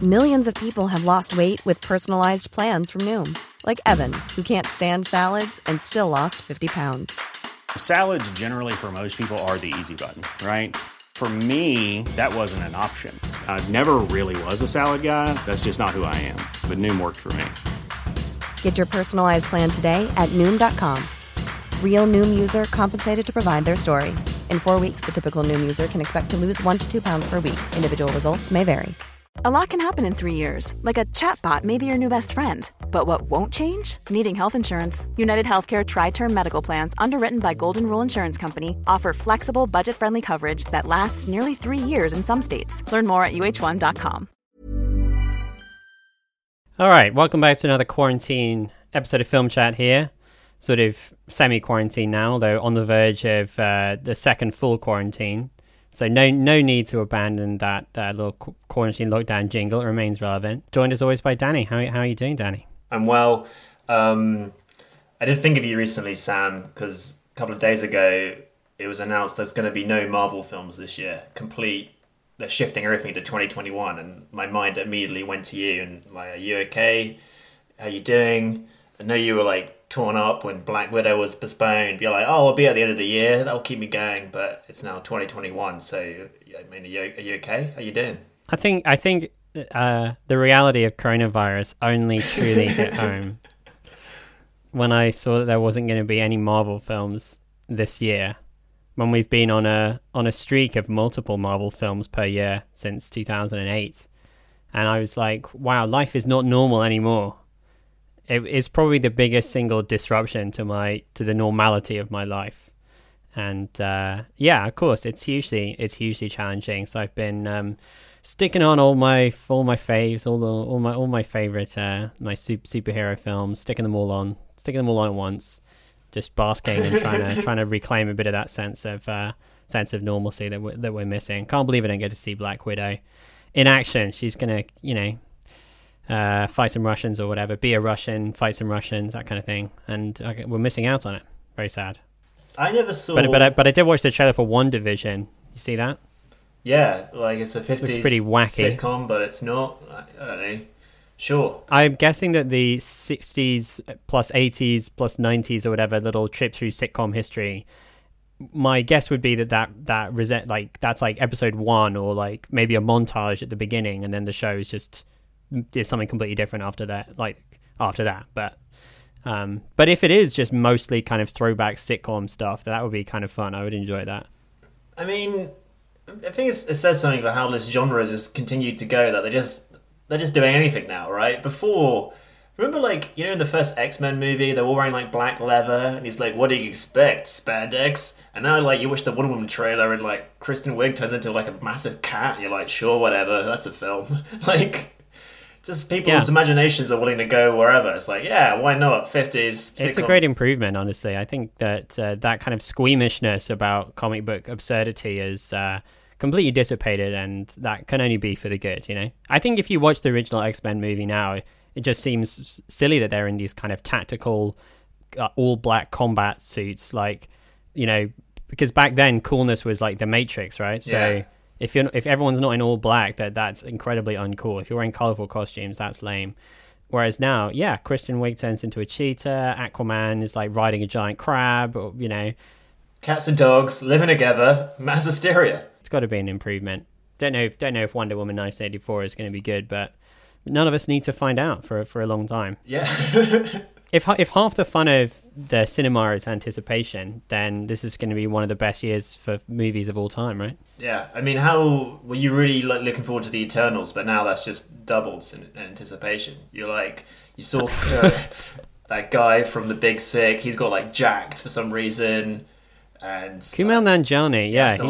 Millions of people have lost weight with personalized plans from Noom. Like Evan, who can't stand salads and still lost 50 pounds. Salads generally for most people are the easy button, right? For me, that wasn't an option. I never really was a salad guy. That's just not who I am. But Noom worked for me. Get your personalized plan today at Noom.com. Real Noom user compensated to provide their story. In 4 weeks, the typical Noom user can expect to lose 1 to 2 pounds per week. Individual results may vary. A lot can happen in 3 years, like a chatbot may be your new best friend. But what won't change? Needing health insurance. United Healthcare Tri-Term Medical Plans, underwritten by Golden Rule Insurance Company, offer flexible, budget-friendly coverage that lasts nearly 3 years in some states. Learn more at uh1.com. All right, welcome back to another quarantine episode of Film Chat here. Sort of semi-quarantine now, though on the verge of the second full quarantine. So no need to abandon that little quarantine lockdown jingle. It remains relevant. Joined as always by Danny. How are you doing, Danny? I'm well. I did think of you recently, Sam, because a couple of days ago it was announced there's going to be no Marvel films this year. They're shifting everything to 2021, and my mind immediately went to you and like, are you okay? How you doing? I know you were like torn up when Black Widow was postponed. You're like, oh, I'll be at the end of the year. That'll keep me going. But it's now 2021. So, I mean, are you okay? How you doing? I think the reality of coronavirus only truly hit home when I saw that there wasn't going to be any Marvel films this year. When we've been on a streak of multiple Marvel films per year since 2008, and I was like, wow, life is not normal anymore. It is probably the biggest single disruption to the normality of my life, and yeah, of course, it's hugely challenging. So I've been sticking on all my faves, all my favorite my superhero films, sticking them all on at once, just basking and trying to reclaim a bit of that sense of normalcy that we're missing. Can't believe I didn't get to see Black Widow in action. She's gonna, fight some Russians or whatever, be a Russian, fight some Russians, that kind of thing, and we're missing out on it. Very sad. I never saw, but I did watch the trailer for WandaVision. You see that? Yeah, like it's a 50s looks pretty wacky sitcom, but it's not. I don't know. Sure. I'm guessing that the 60s plus 80s plus 90s or whatever little trip through sitcom history, my guess would be that's like episode 1 or like maybe a montage at the beginning, and then the show is something completely different after that. But if it is just mostly kind of throwback sitcom stuff, that would be kind of fun. I would enjoy that. I mean, I think it says something about how this genre has just continued to go, that they're just doing anything now, right? Before, remember, like, in the first X-Men movie, they're all wearing like black leather, and he's like, what do you expect, spandex? And now, like, you watch the Wonder Woman trailer and like Kristen Wiig turns into like a massive cat, and you're like, sure, whatever, that's a film. Like, just people's imaginations are willing to go wherever. It's like, yeah, why not? 50s sitcom. It's a great improvement, honestly. I think that that kind of squeamishness about comic book absurdity is completely dissipated, and that can only be for the good, I think if you watch the original X-Men movie now, it just seems silly that they're in these kind of tactical all-black combat suits, like, because back then coolness was like the Matrix, right? So yeah. If everyone's not in all black, that's incredibly uncool. If you're wearing colorful costumes, that's lame. Whereas now, yeah, Kristen Wiig turns into a cheetah. Aquaman is like riding a giant crab, or cats and dogs living together, mass hysteria. It's got to be an improvement. Don't know if Wonder Woman 1984 is going to be good, but none of us need to find out for a long time. Yeah. If half the fun of the cinema is anticipation, then this is going to be one of the best years for movies of all time, right? Yeah, I mean, how were you really looking forward to the Eternals, but now that's just doubled in anticipation? You're like, you saw that guy from The Big Sick, he's got like jacked for some reason, and Kumail Nanjiani,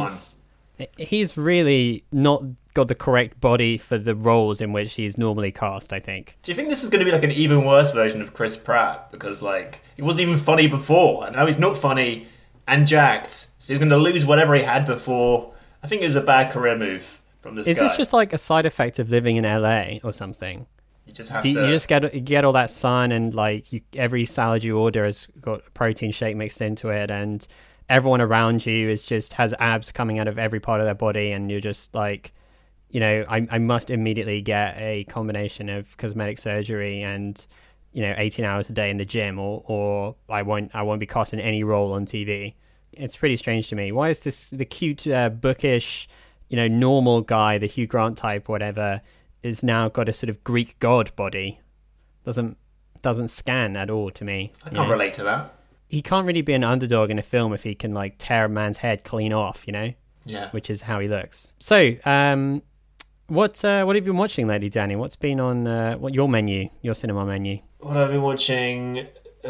he's really not got the correct body for the roles in which he's normally cast, I think. Do you think this is going to be like an even worse version of Chris Pratt? Because like, he wasn't even funny before, and now he's not funny and jacked, so he's going to lose whatever he had before. I think it was a bad career move from this guy. Is this just like a side effect of living in LA or something? You just have you to... just get all that sun, and like every salad you order has got a protein shake mixed into it, and everyone around you has abs coming out of every part of their body, and you're just like, I must immediately get a combination of cosmetic surgery and 18 hours a day in the gym, or I won't be cast in any role on TV. It's pretty strange to me. Why is the cute, bookish, normal guy, the Hugh Grant type, whatever, is now got a sort of Greek god body? Doesn't scan at all to me. I can't relate to that. He can't really be an underdog in a film if he can like tear a man's head clean off, Yeah. Which is how he looks. So, what have you been watching lately, Danny? What's been on your cinema menu? What I've been watching,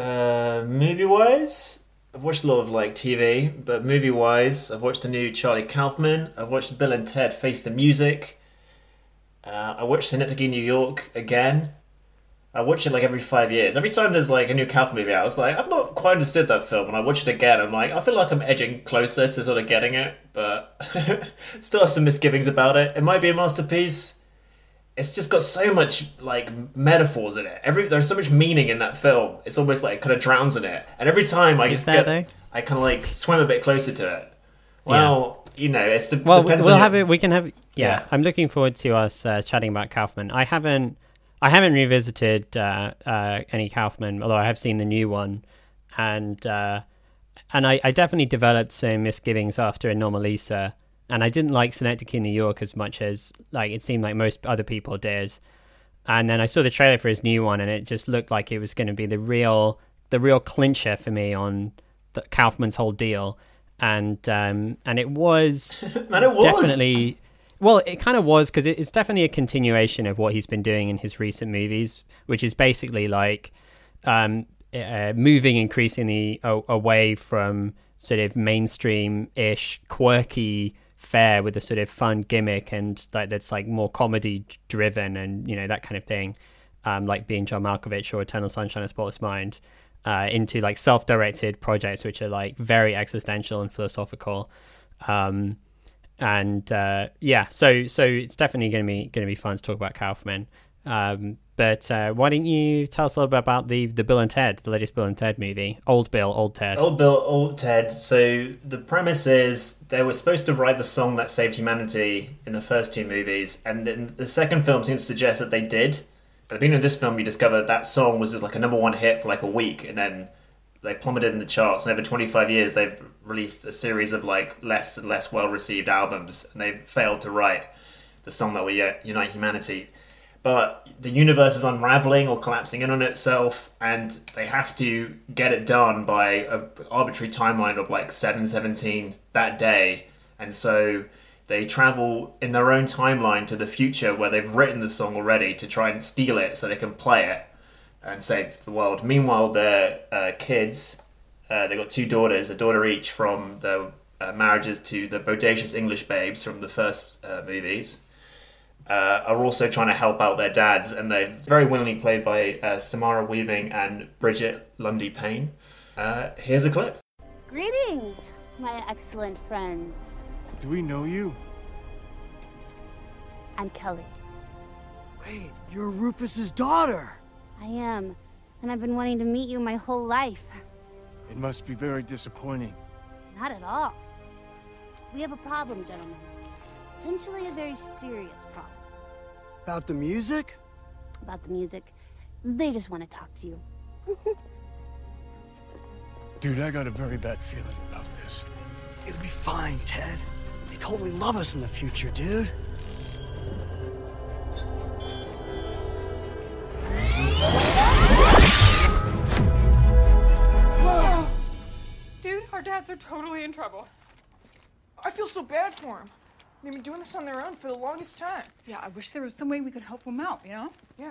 movie-wise, I've watched a lot of like TV, but movie-wise, I've watched the new Charlie Kaufman. I've watched Bill and Ted Face the Music. I watched Synecdoche, New York again. I watch it like every 5 years. Every time there's like a new Kaufman movie out, I was like, I've not quite understood that film. And I watch it again, I'm like, I feel like I'm edging closer to sort of getting it, but still have some misgivings about it. It might be a masterpiece. It's just got so much like metaphors in it. There's so much meaning in that film. It's almost like kind of drowns in it. And every time I kind of like swim a bit closer to it. Well, it's the depends we'll on have it. We can have. Yeah, I'm looking forwד to us chatting about Kaufman. I haven't revisited any Kaufman, although I have seen the new one, and I definitely developed some misgivings after Anomalisa, and I didn't like Synecdoche, New York as much as like it seemed like most other people did. And then I saw the trailer for his new one, and it just looked like it was going to be the real clincher for me on Kaufman's whole deal, and it was, and it was definitely. Well, it kind of was, because it's definitely a continuation of what he's been doing in his recent movies, which is basically like moving increasingly away from sort of mainstream-ish, quirky fare with a sort of fun gimmick and that's like more comedy-driven and, that kind of thing, like being John Malkovich or Eternal Sunshine of the Spotless Mind, into like self-directed projects which are like very existential and philosophical. So it's definitely going to be fun to talk about Kaufman. But why don't you tell us a little bit about the Bill and Ted, the latest Bill and Ted movie? Old Bill, Old Ted. Old Bill, Old Ted. So the premise is they were supposed to write the song that saved humanity in the first two movies, and then the second film seems to suggest that they did. At the beginning of this film, you discover that song was just like a #1 hit for like a week, and then they plummeted in the charts, and over 25 years they've released a series of like less and less well-received albums, and they've failed to write the song that will unite humanity. But the universe is unraveling or collapsing in on itself, and they have to get it done by an arbitrary timeline of like 7/17 that day. And so they travel in their own timeline to the future where they've written the song already to try and steal it so they can play it and save the world. Meanwhile, their kids, they've got 2 daughters, a daughter each from the marriages to the bodacious English babes from the first movies, are also trying to help out their dads, and they're very willingly played by Samara Weaving and Bridget Lundy Payne. Here's a clip. Greetings, my excellent friends. Do we know you? I'm Kelly. Wait, you're Rufus's daughter. I am, and I've been wanting to meet you my whole life. It must be very disappointing. Not at all. We have a problem, gentlemen. Potentially a very serious problem. About the music? About the music. They just want to talk to you. Dude, I got a very bad feeling about this. It'll be fine, Ted. They totally love us in the future, dude. Whoa! Dude, our dads are totally in trouble. I feel so bad for them. They've been doing this on their own for the longest time. Yeah, I wish there was some way we could help them out, Yeah.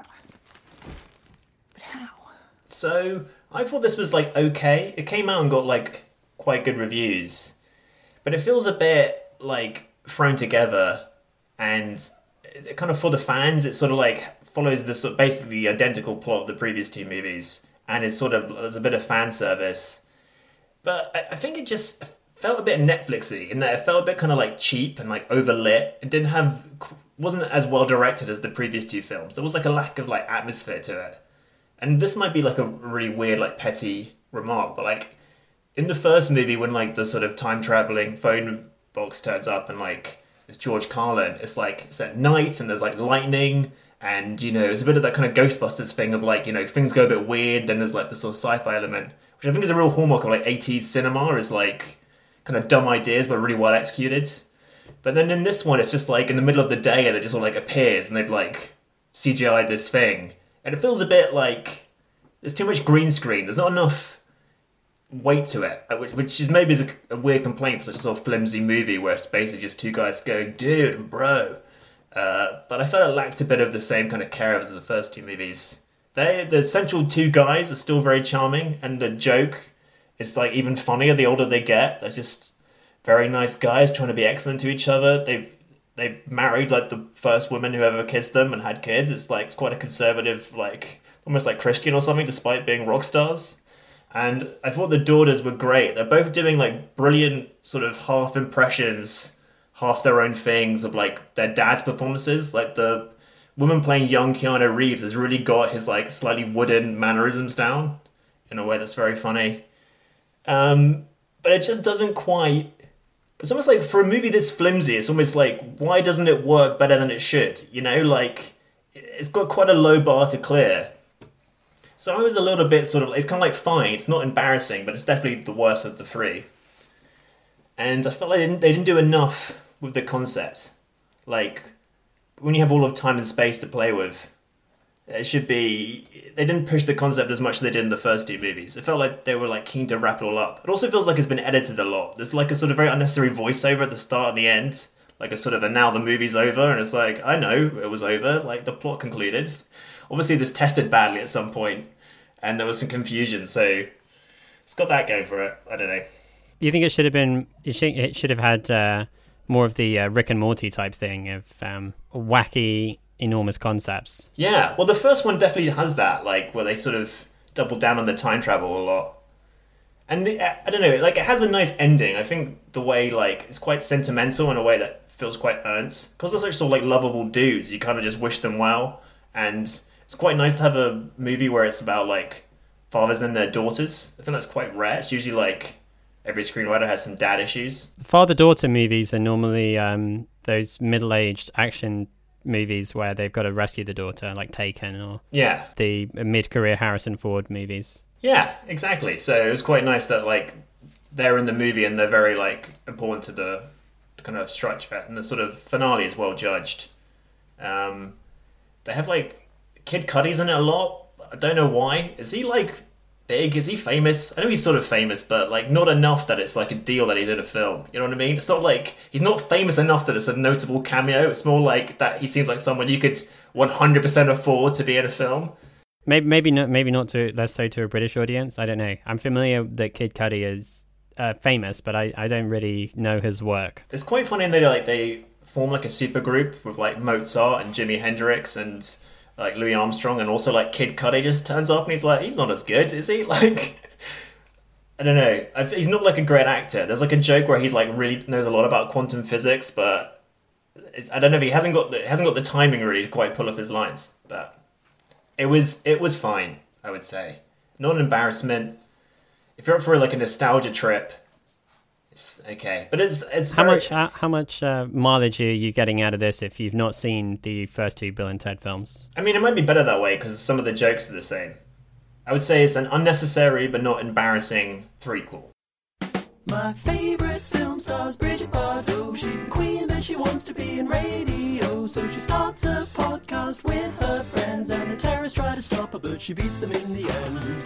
But how? So I thought this was like okay. It came out and got like quite good reviews, but it feels a bit like thrown together, and it kind of, for the fans, it sort of like follows the sort of basically identical plot of the previous 2 movies, and it's sort of, there's a bit of fan service. But I think it just felt a bit Netflixy in that it felt a bit kind of like cheap and like overlit. It wasn't as well directed as the previous 2 films. There was like a lack of like atmosphere to it. And this might be like a really weird, like petty remark, but like in the first movie when like the sort of time traveling phone box turns up and like it's George Carlin. It's like it's at night and there's like lightning, and there's a bit of that kind of Ghostbusters thing of like things go a bit weird. Then there's like the sort of sci-fi element, which I think is a real hallmark of like 80s cinema, is like kind of dumb ideas but really well executed. But then in this one, it's just like in the middle of the day and it just all like appears and they've like CGI'd this thing, and it feels a bit like there's too much green screen. There's not enough weight to it, which is maybe a weird complaint for such a sort of flimsy movie where it's basically just two guys going dude and bro. But I felt it lacked a bit of the same kind of care as the first two movies. The central two guys are still very charming, and the joke is like even funnier the older they get. They're just very nice guys trying to be excellent to each other. They've married like the first woman who ever kissed them and had kids. It's quite a conservative, like almost like Christian or something, despite being rock stars. And I thought the daughters were great. They're both doing like brilliant sort of half impressions, half their own things of like their dad's performances. Like the woman playing young Keanu Reeves has really got his like slightly wooden mannerisms down in a way that's very funny. But it just doesn't quite... It's almost like for a movie this flimsy, it's almost like, why doesn't it work better than it should? Like it's got quite a low bar to clear. So I was a little bit sort of... It's kind of like fine. It's not embarrassing, but it's definitely the worst of the three. And I felt like they didn't do enough with the concept. Like, when you have all of time and space to play with, it should be... They didn't push the concept as much as they did in the first two movies. It felt like they were like keen to wrap it all up. It also feels like it's been edited a lot. There's like a sort of very unnecessary voiceover at the start and the end. Like a sort of, and now the movie's over. And it's like, I know it was over. Like, the plot concluded. Obviously, this tested badly at some point, and there was some confusion, so it's got that going for it. I don't know. Do you think it should have been? It should have had more of the Rick and Morty type thing of wacky, enormous concepts. Yeah, well, the first one definitely has that, like where they sort of double down on the time travel a lot, and I don't know, like it has a nice ending. I think the way like it's quite sentimental in a way that feels quite earnest because they're such sort of like lovable dudes. You kind of just wish them well, and it's quite nice to have a movie where it's about like fathers and their daughters. I think that's quite rare. It's usually like every screenwriter has some dad issues. Father-daughter movies are normally those middle-aged action movies where they've got to rescue the daughter, like Taken, or the mid-career Harrison Ford movies. Yeah, exactly. So it was quite nice that like they're in the movie and they're very like important to the kind of structure, and the sort of finale is well judged. They have like Kid Cudi's in it a lot. I don't know why. Is he like big? Is he famous? I know he's sort of famous, but like not enough that it's like a deal that he's in a film. You know what I mean? It's not like he's not famous enough that it's a notable cameo. It's more like that he seems like someone you could 100% afford to be in a film. Maybe not to less so to a British audience. I don't know. I'm familiar that Kid Cudi is famous, but I don't really know his work. It's quite funny, and they form like a super group with like Mozart and Jimi Hendrix and like Louis Armstrong, and also like Kid Cudi just turns up and he's like, he's not as good, is he? Like, I don't know. He's not like a great actor. There's like a joke where he's like really knows a lot about quantum physics, but I don't know. He hasn't got the timing really to quite pull off his lines. But it was fine, I would say. Not an embarrassment. If you're up for like a nostalgia trip, it's okay. But it's how much mileage are you getting out of this if you've not seen the first two Bill and Ted films? I mean, it might be better that way because some of the jokes are the same. I would say it's an unnecessary but not embarrassing threequel. My favorite film stars Bridget Bardot. She's the queen, but she wants to be in radio. So she starts a podcast with her friends, and the terrorists try to stop her, but she beats them in the end.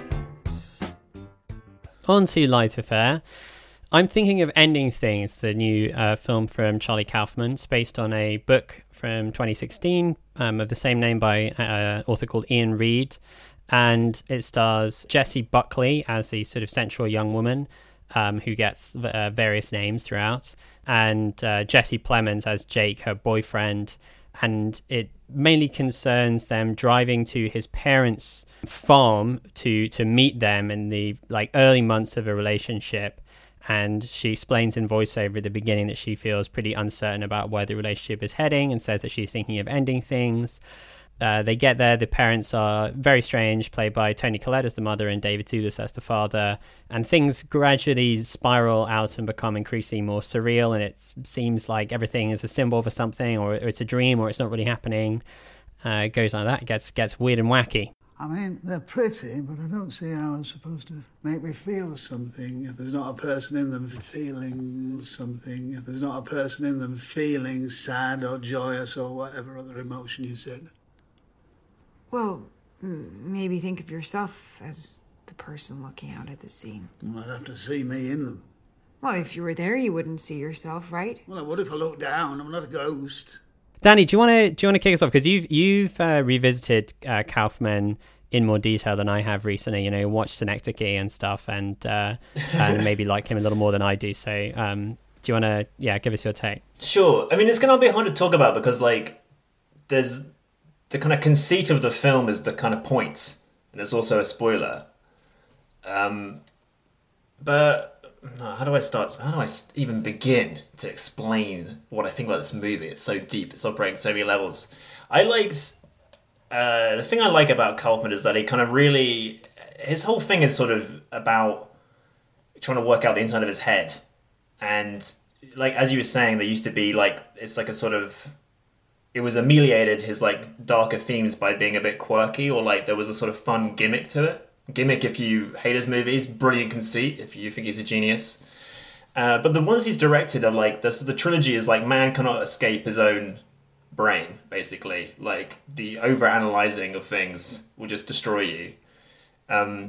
On to lighter fare. I'm thinking of Ending Things, the new film from Charlie Kaufman. It's based on a book from 2016 of the same name by an author called Ian Reid. And it stars Jessie Buckley as the sort of central young woman who gets various names throughout. And Jesse Plemons as Jake, her boyfriend. And it mainly concerns them driving to his parents' farm to meet them in the like early months of a relationship. And she explains in voiceover at the beginning that she feels pretty uncertain about where the relationship is heading and says that she's thinking of ending things. They get there. The parents are very strange, played by Toni Collette as the mother and David Thewlis as the father. And things gradually spiral out and become increasingly more surreal. And it seems like everything is a symbol for something, or it's a dream, or it's not really happening. It goes like that. It gets weird and wacky. I mean, they're pretty, but I don't see how it's supposed to make me feel something if there's not a person in them feeling something, if there's not a person in them feeling sad or joyous or whatever other emotion you said. Well, maybe think of yourself as the person looking out at the scene. Well, I'd have to see me in them. Well, if you were there, you wouldn't see yourself, right? Well, I would if I looked down. I'm not a ghost. Danny, do you want to kick us off, because you've revisited Kaufman in more detail than I have recently. You know, watched Synecdoche and stuff, and maybe like him a little more than I do. So, do you want to give us your take? Sure. I mean, it's gonna be hard to talk about because like there's the kind of conceit of the film is the kind of points, and it's also a spoiler. But how do I start? How do I even begin to explain what I think about this movie? It's so deep. It's operating so many levels. The thing I like about Kaufman is that he kind of really... His whole thing is sort of about trying to work out the inside of his head. And, like, as you were saying, there used to be, like... It's like a sort of... It was ameliorated his, like, darker themes by being a bit quirky, or, like, there was a sort of fun gimmick to it. Gimmick if you hate his movies, brilliant conceit if you think he's a genius. But the ones he's directed are like, the trilogy is like, man cannot escape his own brain, basically. Like, the over-analyzing of things will just destroy you. And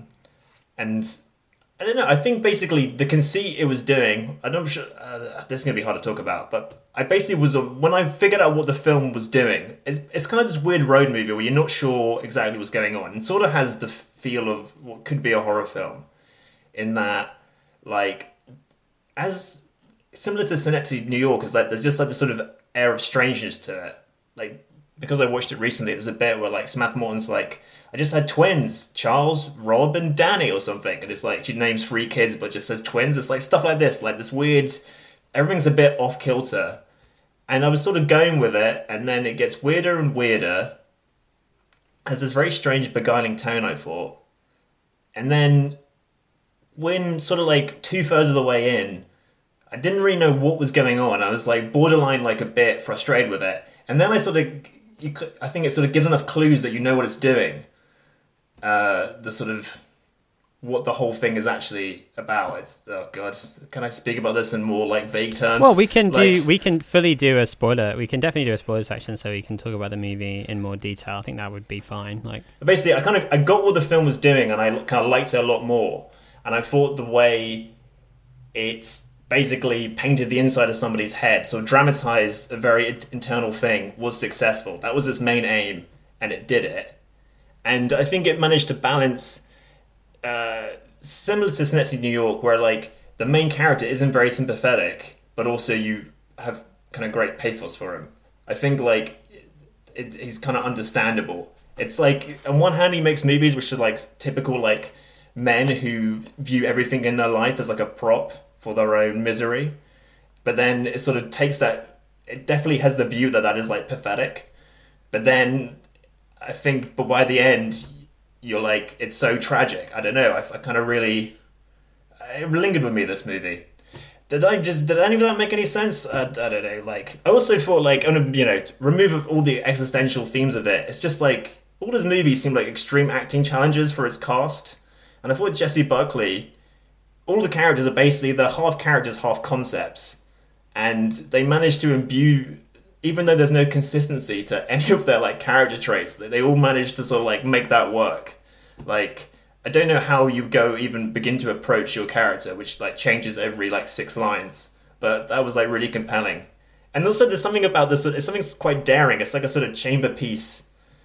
I don't know, I think basically the conceit it was doing, I'm not sure, this is going to be hard to talk about, but I basically when I figured out what the film was doing, it's kind of this weird road movie where you're not sure exactly what's going on. It sort of has the feel of what could be a horror film, in that, like, as similar to Synecdoche, New York, is like there's just like this sort of air of strangeness to it. Like, because I watched it recently, there's a bit where like Samantha Morton's like, I just had twins, Charles, Rob, and Danny or something, and it's like she names 3 kids but just says twins. It's like stuff like this weird, everything's a bit off kilter, and I was sort of going with it, and then it gets weirder and weirder. Has this very strange, beguiling tone, I thought. And then, when sort of like 2/3 of the way in, I didn't really know what was going on. I was like borderline like a bit frustrated with it. And then I think it sort of gives enough clues that you know what it's doing. The sort of what the whole thing is actually about. It's, oh god, can I speak about this in more like vague terms? Well, we can fully do a spoiler. We can definitely do a spoiler section, so we can talk about the movie in more detail. I think that would be fine. Like, basically, I got what the film was doing, and I kind of liked it a lot more. And I thought the way it's basically painted the inside of somebody's head, so dramatized a very internal thing, was successful. That was its main aim, and it did it. And I think it managed to balance, similar to Synecdoche, New York, where like the main character isn't very sympathetic, but also you have kind of great pathos for him. I think like he's kind of understandable. It's like on one hand he makes movies which are like typical like men who view everything in their life as like a prop for their own misery, but then it sort of takes that. It definitely has the view that is like pathetic, but then I think, but by the end, you're like, it's so tragic. I don't know. I kind of really, it lingered with me, this movie. Did any of that make any sense? I don't know. Like, I also thought, like, remove all the existential themes of it. It's just like all his movies seem like extreme acting challenges for his cast, and I thought Jesse Buckley, all the characters are basically they're half characters, half concepts, and they managed to imbue. Even though there's no consistency to any of their like character traits, they all manage to sort of like make that work. Like, I don't know how you even begin to approach your character, which like changes every like 6 lines, but that was like really compelling. And also there's something about this, it's something quite daring. It's like a sort of chamber piece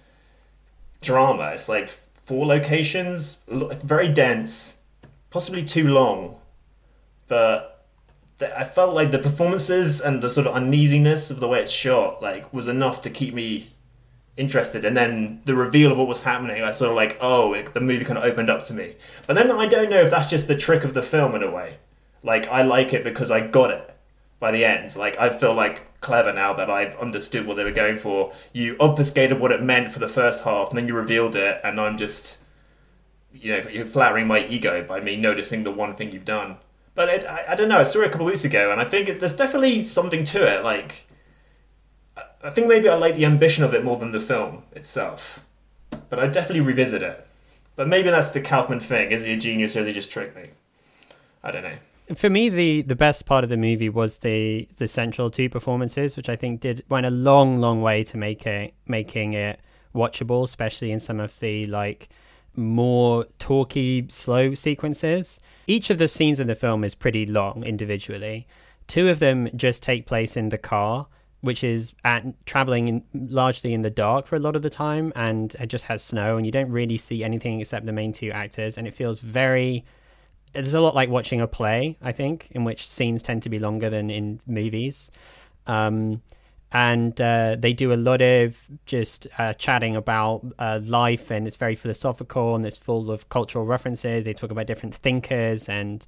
drama. It's like 4 locations, very dense, possibly too long, but I felt like the performances and the sort of uneasiness of the way it's shot like was enough to keep me interested. And then the reveal of what was happening, I sort of like, the movie kind of opened up to me. But then I don't know if that's just the trick of the film in a way. Like, I like it because I got it by the end. Like, I feel like clever now that I've understood what they were going for. You obfuscated what it meant for the first half, and then you revealed it, and I'm just, you're flattering my ego by me noticing the one thing you've done. But I don't know, I saw it a couple of weeks ago, and I think there's definitely something to it. Like, I think maybe I like the ambition of it more than the film itself. But I'd definitely revisit it. But maybe that's the Kaufman thing. Is he a genius or does he just trick me? I don't know. For me, the best part of the movie was the central two performances, which I think went a long way to making it watchable, especially in some of the like more talky, slow sequences. Each of the scenes in the film is pretty long individually. Two of them just take place in the car, which is traveling largely in the dark for a lot of the time, and it just has snow, and you don't really see anything except the main two actors, and it feels it's a lot like watching a play, I think, in which scenes tend to be longer than in movies. And they do a lot of just chatting about life, and it's very philosophical, and it's full of cultural references. They talk about different thinkers, and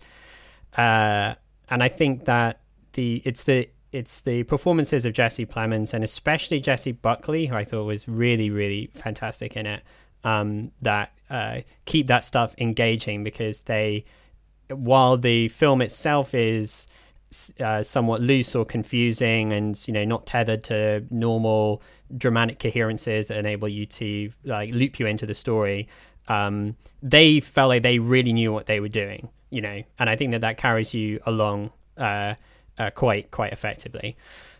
I think that it's the performances of Jesse Plemons, and especially Jessie Buckley, who I thought was really, really fantastic in it, that keep that stuff engaging, because while the film itself is somewhat loose or confusing and not tethered to normal dramatic coherences that enable you to like loop you into the story, they felt like they really knew what they were doing, and I think that carries you along quite effectively.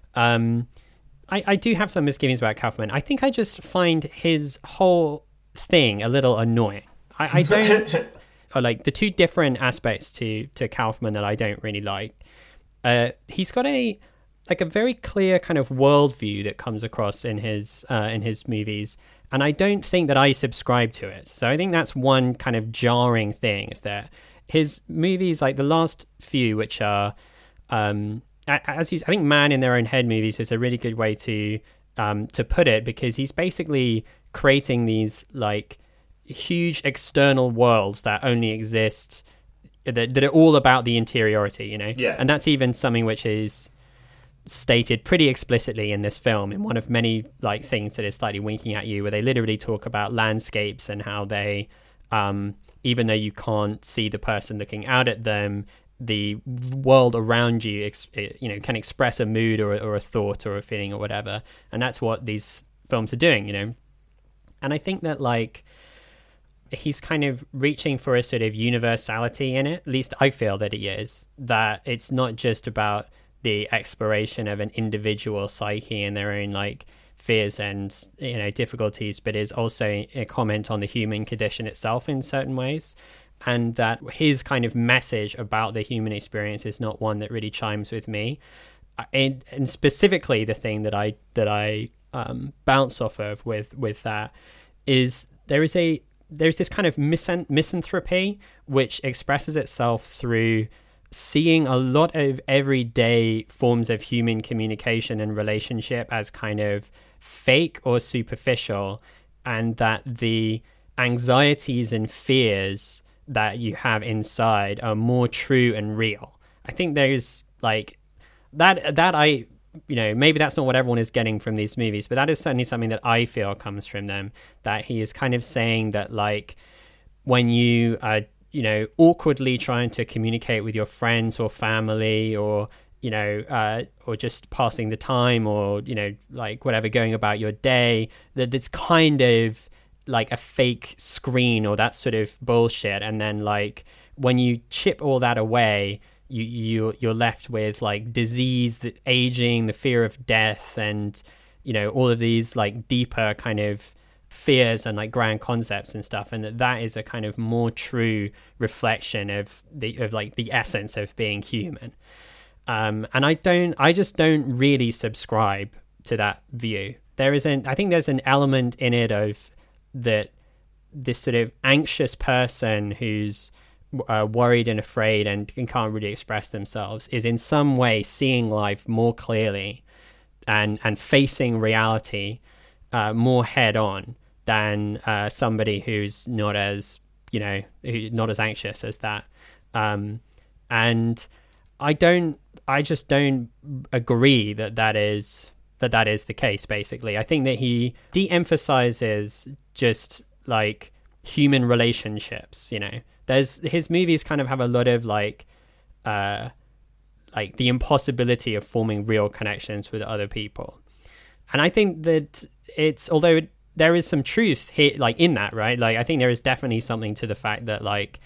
I do have some misgivings about Kaufman. I think I just find his whole thing a little annoying. I don't or like the two different aspects to Kaufman that I don't really like. He's got a very clear kind of worldview that comes across in his movies, and I don't think that I subscribe to it. So I think that's one kind of jarring thing, is that his movies, like the last few, which are I think Man in Their Own Head movies is a really good way to put it, because he's basically creating these like huge external worlds that only exist, that are all about the interiority, Yeah. And that's even something which is stated pretty explicitly in this film, in one of many like things that is slightly winking at you, where they literally talk about landscapes and how they, even though you can't see the person looking out at them, the world around you, can express a mood or a thought or a feeling or whatever. And that's what these films are doing, And I think that like he's kind of reaching for a sort of universality in it. At least I feel that he is. That it's not just about the exploration of an individual psyche and their own like fears and difficulties, but is also a comment on the human condition itself in certain ways. And that his kind of message about the human experience is not one that really chimes with me. And specifically, the thing that I bounce off of with that is there's this kind of misanthropy which expresses itself through seeing a lot of everyday forms of human communication and relationship as kind of fake or superficial, and that the anxieties and fears that you have inside are more true and real. I think there's like that I maybe that's not what everyone is getting from these movies, but that is certainly something that I feel comes from them, that he is kind of saying that like when you are awkwardly trying to communicate with your friends or family, or or just passing the time, or like whatever, going about your day, that it's kind of like a fake screen or that sort of bullshit. And then like when you chip all that away, you're left with like disease, the aging, the fear of death, and all of these like deeper kind of fears and like grand concepts and stuff, and that is a kind of more true reflection of the essence of being human. And I just don't really subscribe to that view. I think there's an element in it of that this sort of anxious person who's worried and afraid and can't really express themselves is in some way seeing life more clearly and facing reality more head on than somebody who's not as not as anxious as that. And I just don't agree that is the case. Basically, I think that he de-emphasizes just like human relationships. His movies kind of have a lot of like the impossibility of forming real connections with other people, and I think that although there is some truth here, like in that, right? Like I think there is definitely something to the fact that like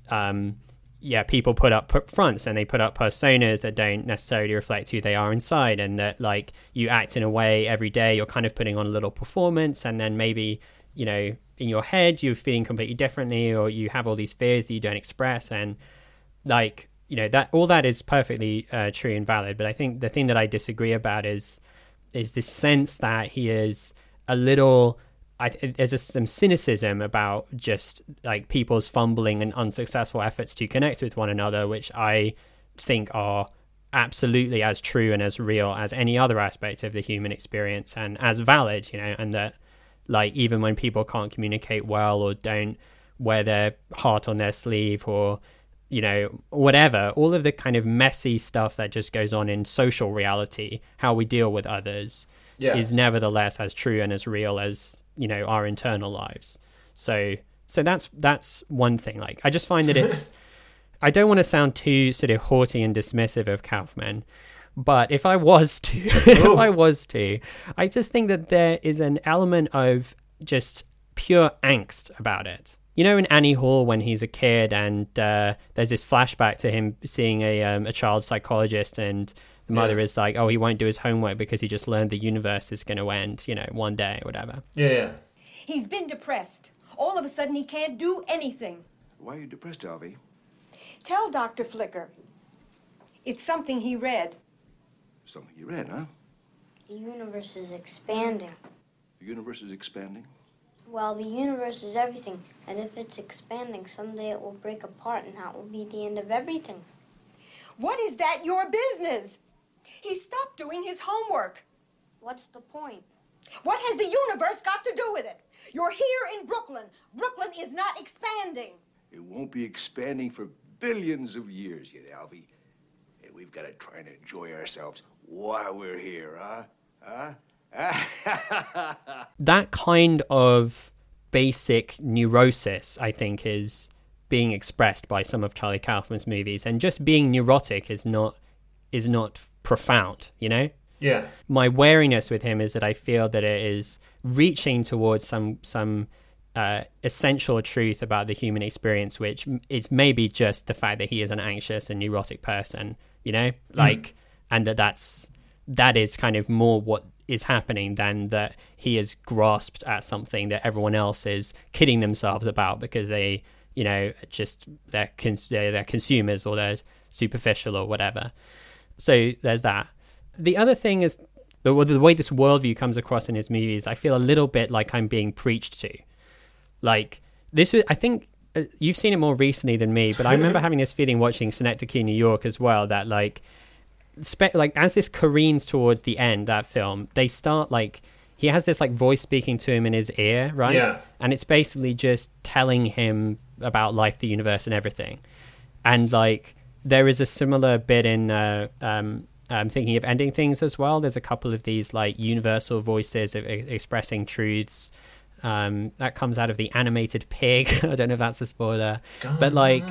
people put up fronts and they put up personas that don't necessarily reflect who they are inside, and that like you act in a way every day, you're kind of putting on a little performance, and then maybe in your head you're feeling completely differently, or you have all these fears that you don't express, and like that all that is perfectly true and valid. But I think the thing that I disagree about is this sense that he is a little there's some cynicism about just like people's fumbling and unsuccessful efforts to connect with one another, which I think are absolutely as true and as real as any other aspect of the human experience, and as valid, and that like even when people can't communicate well or don't wear their heart on their sleeve, or whatever, all of the kind of messy stuff that just goes on in social reality, how we deal with others, is nevertheless as true and as real as our internal lives. So that's one thing. Like I just find that it's I don't want to sound too sort of haughty and dismissive of Kaufman, but if I was to I just think that there is an element of just pure angst about it. In Annie Hall, when he's a kid, and there's this flashback to him seeing a child psychologist, and the mother is like, oh, he won't do his homework because he just learned the universe is going to end, one day or whatever. Yeah. He's been depressed. All of a sudden, he can't do anything. Why are you depressed, Alvy? Tell Dr. Flicker. It's something he read. Something you read, huh? The universe is expanding. The universe is expanding? Well, the universe is everything, and if it's expanding, someday it will break apart, and that will be the end of everything. What is that your business? He stopped doing his homework. What's the point? What has the universe got to do with it? You're here in Brooklyn. Brooklyn is not expanding. It won't be expanding for billions of years yet, Alvy. And we've got to try and enjoy ourselves while we're here, huh? That kind of basic neurosis, I think, is being expressed by some of Charlie Kaufman's movies, and just being neurotic is not profound, Yeah. My wariness with him is that I feel that it is reaching towards some essential truth about the human experience, which is maybe just the fact that he is an anxious and neurotic person, and that is kind of more what is happening than that he has grasped at something that everyone else is kidding themselves about because they, just they're consumers, or they're superficial or whatever. So there's that. The other thing is the way this worldview comes across in his movies. I feel a little bit like I'm being preached to. Like this, I think you've seen it more recently than me, but I remember having this feeling watching Synecdoche, New York as well, that like as this careens towards the end, that film, they start like he has this like voice speaking to him in his ear, right? Yeah. And it's basically just telling him about life, the universe, and everything. And like there is a similar bit in I'm thinking of Ending Things as well. There's a couple of these like universal voices expressing truths. That comes out of The Animated Pig. I don't know if that's a spoiler, but like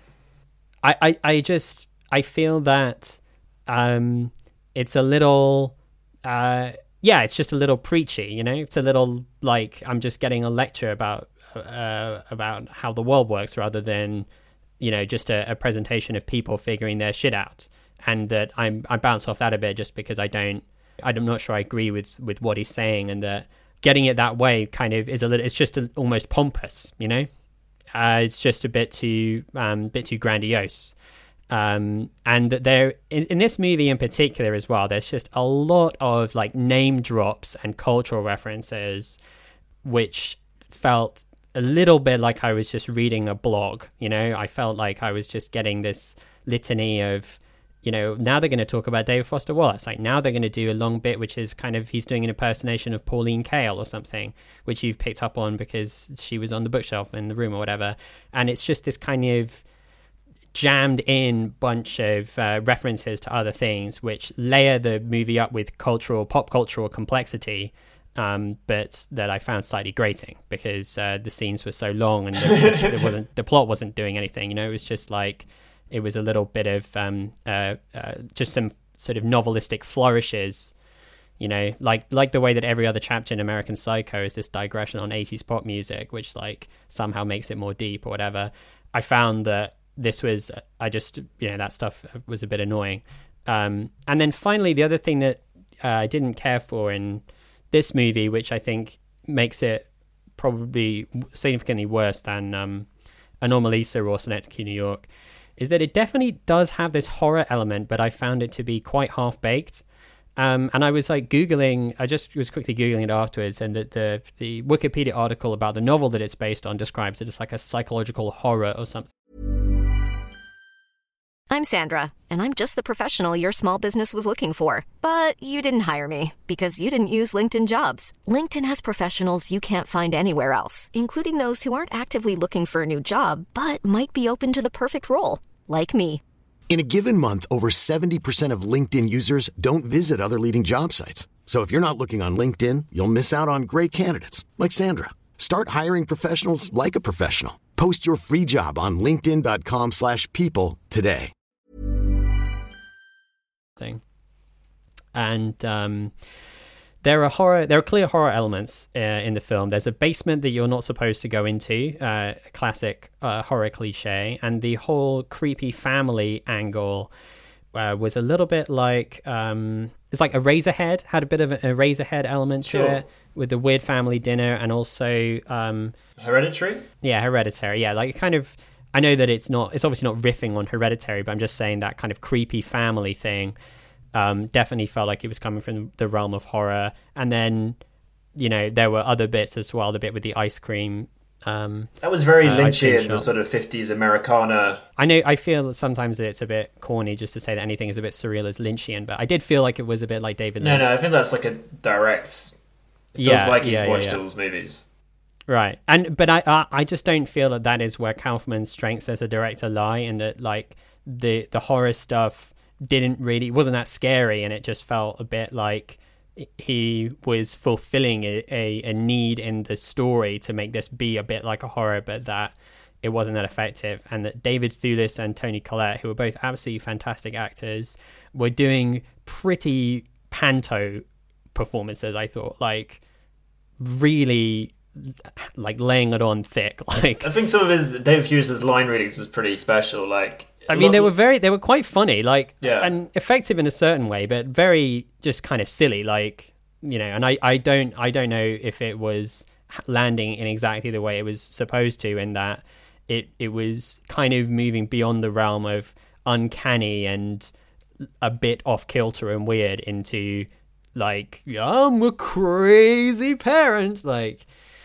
I feel that it's a little it's just a little preachy, it's a little like I'm just getting a lecture about how the world works, rather than just a presentation of people figuring their shit out. And that I bounce off that a bit just because I'm not sure I agree with what he's saying, and that getting it that way kind of is it's just almost pompous, it's just a bit too grandiose. And there in this movie in particular as well, there's just a lot of like name drops and cultural references, which felt a little bit like I was just reading a blog. I felt like I was just getting this litany of, now they're going to talk about David Foster Wallace. Like now they're going to do a long bit, which is kind of, he's doing an impersonation of Pauline Kael or something, which you've picked up on because she was on the bookshelf in the room or whatever. And it's just this kind of jammed in bunch of references to other things, which layer the movie up with pop cultural complexity, but that I found slightly grating because the scenes were so long and the plot wasn't doing anything. You know, it was just like it was a little bit of just some sort of novelistic flourishes. You know, like the way that every other chapter in American Psycho is this digression on 80s pop music, which like somehow makes it more deep or whatever. I found that this was, that stuff was a bit annoying. And then finally, the other thing that I didn't care for in this movie, which I think makes it probably significantly worse than Anomalisa or Synecdoche, New York, is that it definitely does have this horror element, but I found it to be quite half-baked. And I was like Googling, I just was quickly Googling it afterwards, and the Wikipedia article about the novel that it's based on describes it as like a psychological horror or something. I'm Sandra, and I'm just the professional your small business was looking for. But you didn't hire me because you didn't use LinkedIn Jobs. LinkedIn has professionals you can't find anywhere else, including those who aren't actively looking for a new job, but might be open to the perfect role, like me. In a given month, over 70% of LinkedIn users don't visit other leading job sites. So if you're not looking on LinkedIn, you'll miss out on great candidates like Sandra. Start hiring professionals like a professional. Post your free job on linkedin.com/people today. And there are clear horror elements in the film. There's a basement that you're not supposed to go into, classic horror cliche, and the whole creepy family angle was a little bit like it's like Eraserhead, had a bit of an Eraserhead element to it, with the weird family dinner, and also Hereditary. Yeah, Hereditary. Yeah, like kind of. I know that it's obviously not riffing on Hereditary, but I'm just saying that kind of creepy family thing definitely felt like it was coming from the realm of horror. And then, you know, there were other bits as well, the bit with the ice cream. That was very Lynchian, the sort of 50s Americana. I feel sometimes that it's a bit corny just to say that anything is a bit surreal as Lynchian, but I did feel like it was a bit like David Lynch. No, I think that's like a direct... It feels like he's watched all those movies. Right, but I just don't feel that is where Kaufman's strengths as a director lie, and that like the horror stuff wasn't that scary, and it just felt a bit like he was fulfilling a need in the story to make this be a bit like a horror, but that it wasn't that effective, and that David Thewlis and Toni Collette, who were both absolutely fantastic actors, were doing pretty panto performances. I thought, like, really, like, laying it on thick. Like, I think some of David Thewlis's line readings was pretty special. Like, I mean, they were quite funny, like, and effective in a certain way, but very just kind of silly, like, you know. And I don't know if it was landing in exactly the way it was supposed to, in that it was kind of moving beyond the realm of uncanny and a bit off kilter and weird into, like, I'm a crazy parent. Like,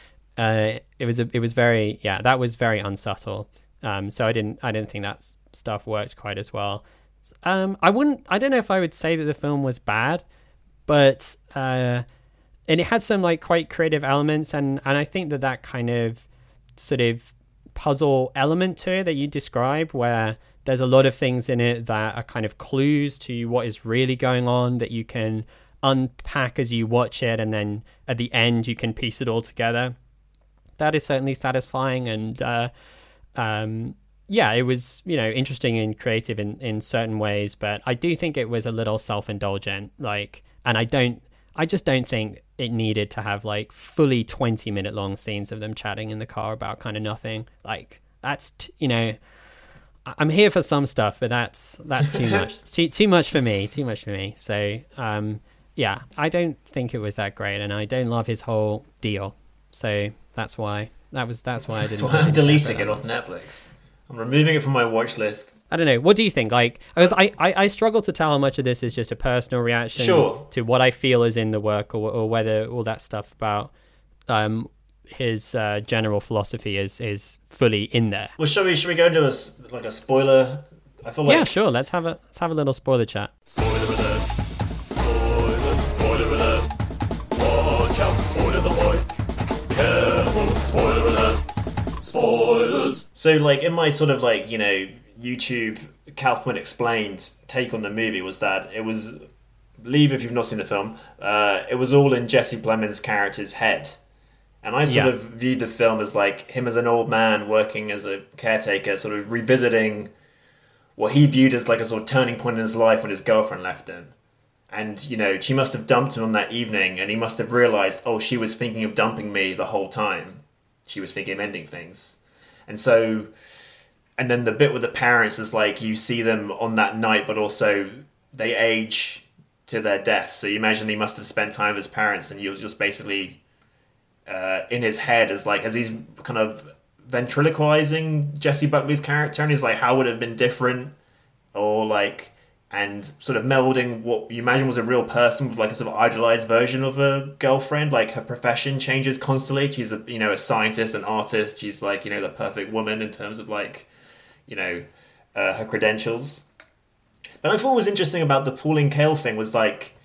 it was very, that was very unsubtle. So I didn't think that stuff worked quite as well. I don't know if I would say that the film was bad, but and it had some like quite creative elements, and I think that kind of sort of puzzle element to it that you describe, where there's a lot of things in it that are kind of clues to what is really going on that you can unpack as you watch it, and then at the end you can piece it all together. That is certainly satisfying, and it was, you know, interesting and creative in certain ways, but I do think it was a little self-indulgent, like, and I just don't think it needed to have like fully 20-minute long scenes of them chatting in the car about kind of nothing. Like, that's you know, I'm here for some stuff, but that's too much. It's too much for me. So I don't think it was that great, and I don't love his whole deal. So that's why I didn't. That's why I'm deleting it off Netflix. I'm removing it from my watch list. I don't know. What do you think? Like, because I struggle to tell how much of this is just a personal reaction to what I feel is in the work, or whether all that stuff about his general philosophy is fully in there. Well, shall we go into a spoiler? I feel like sure. Let's have a little spoiler chat. Spoiler alert! Spoiler alert! Watch out! Spoilers ahoy! Careful! Spoiler alert! Spoilers! So, like, in my sort of, like, you know, YouTube Kaufman Explained take on the movie was that it was, leave if you've not seen the film, it was all in Jesse Plemons' character's head. And I sort of viewed the film as like him as an old man working as a caretaker, sort of revisiting what he viewed as like a sort of turning point in his life when his girlfriend left him. And, you know, she must have dumped him on that evening, and he must have realised, oh, she was thinking of dumping me the whole time. She was thinking of ending things. And so, and then the bit with the parents is like, you see them on that night, but also they age to their death. So you imagine he must have spent time with his parents, and you're just basically in his head as like, as he's kind of ventriloquizing Jessie Buckley's character, and he's like, how would it have been different? Or like, and sort of melding what you imagine was a real person with like a sort of idolized version of a girlfriend. Like her profession changes constantly. She's a, you know, a scientist, an artist. She's like, you know, the perfect woman in terms of like, you know, her credentials. But I thought what was interesting about the Pauline Kael thing was like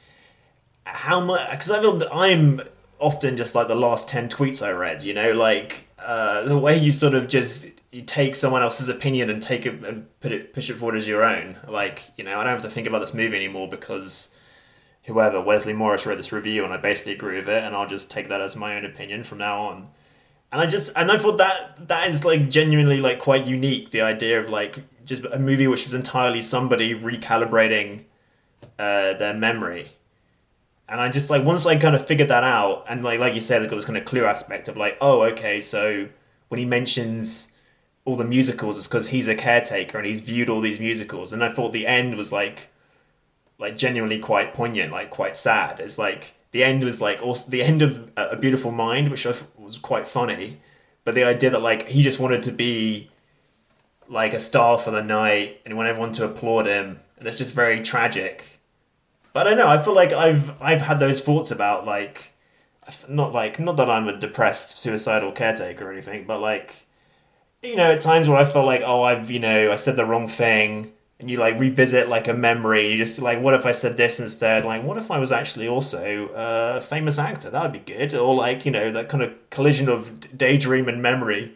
how much, because I feel that I'm often just like the last 10 tweets I read, you know, like the way you sort of just, you take someone else's opinion and take it and push it forward as your own. Like, you know, I don't have to think about this movie anymore because whoever, Wesley Morris, wrote this review and I basically agree with it, and I'll just take that as my own opinion from now on. And I thought that is like genuinely like quite unique, the idea of like just a movie which is entirely somebody recalibrating their memory. And I just like, once I kind of figured that out, and like you said, they've got this kind of clue aspect of like, oh, okay, so when he mentions all the musicals, it's because he's a caretaker and he's viewed all these musicals. And I thought the end was like genuinely quite poignant, like quite sad. It's like the end was like also the end of A Beautiful Mind, which I thought was quite funny. But the idea that like he just wanted to be like a star for the night and he wanted everyone to applaud him, and it's just very tragic. But I don't know, I feel like I've had those thoughts about like not that I'm a depressed suicidal caretaker or anything, but like, you know, at times where I felt like, oh, I said the wrong thing, and you like revisit like a memory, you just like, what if I said this instead? Like, what if I was actually also a famous actor? That would be good. Or like, you know, that kind of collision of daydream and memory.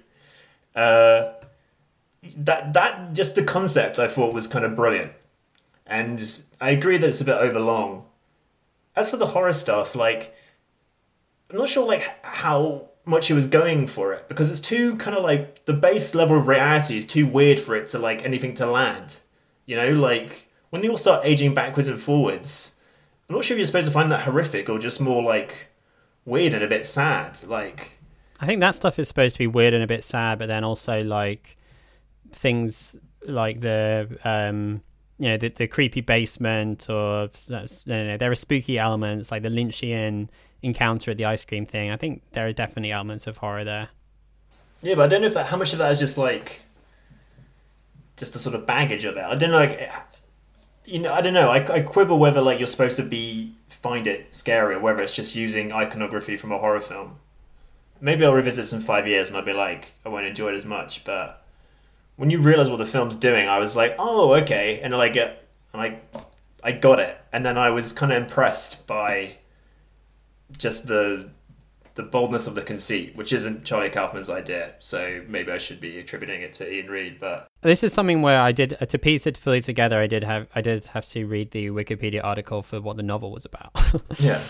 That just the concept I thought was kind of brilliant. And I agree that it's a bit overlong. As for the horror stuff, like, I'm not sure like how much he was going for it, because it's too kind of like, the base level of reality is too weird for it to like anything to land. You know, like when they all start aging backwards and forwards, I'm not sure if you're supposed to find that horrific or just more like weird and a bit sad. Like, I think that stuff is supposed to be weird and a bit sad, but then also like things like the you know, the creepy basement, or there are spooky elements like the Lynchian encounter at the ice cream thing. I think there are definitely elements of horror there. Yeah, but I don't know if how much of that is just like just the sort of baggage of it. I don't know, like, you know, I don't know. I quibble whether like you're supposed to find it scary, or whether it's just using iconography from a horror film. Maybe I'll revisit this in 5 years and I'll be like, I won't enjoy it as much. But when you realise what the film's doing, I was like, oh, okay, and I got it, and then I was kind of impressed by just the boldness of the conceit, which isn't Charlie Kaufman's idea, so maybe I should be attributing it to Ian Reid. But this is something where I did, to piece it fully together, I did have to read the Wikipedia article for what the novel was about. Yeah.